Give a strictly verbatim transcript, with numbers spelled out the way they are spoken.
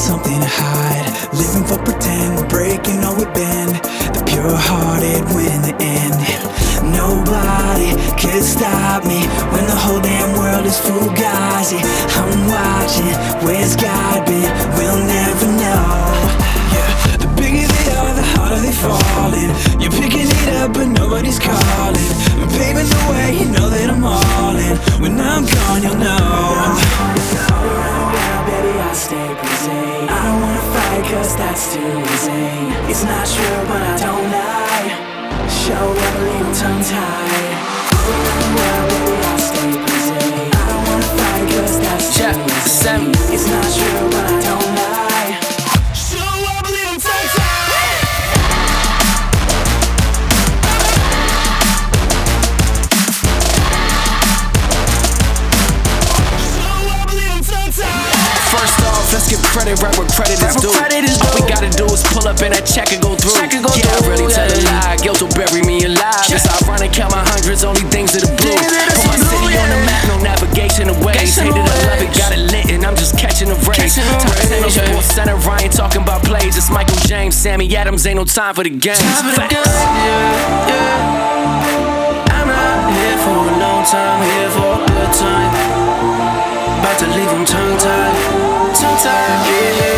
something to hide. Living for pretend, we're breaking all we bend. The pure-hearted win the end. Nobody can stop me when the whole damn world is fugazi. I'm watching, where's God been? We'll never know. Yeah, the bigger they are, the harder they falling. You're picking it up, but nobody's calling. I'm paving the way, you know that I'm all in. When I'm gone, you'll know. Baby, I stay busy. I don't wanna fight, cause that's too easy. It's not true, but I don't lie. Show up, leave them tongue-tied. Well, baby, I stay busy. I don't wanna fight, cause that's too easy. It's not true, but I don't lie. Show up, leave them tongue-tied. First off, let's give credit right where credit is due. All we gotta do is pull up and that check and go through. Yeah, I really tell a lie, guilt will bury me alive. It's ironic, count my hundreds, only things that are blue. Put my city on the map, no navigation aways. Hated, I love it, got it lit, and I'm just catching a race. Titano's Sports Center, Ryan talking about plays. It's Michael James, Sammy Adams, ain't no time for the games. Yeah, yeah. I'm not here for a long time, here for a good time. About to leave them tongue-tied, tongue-tied, yeah.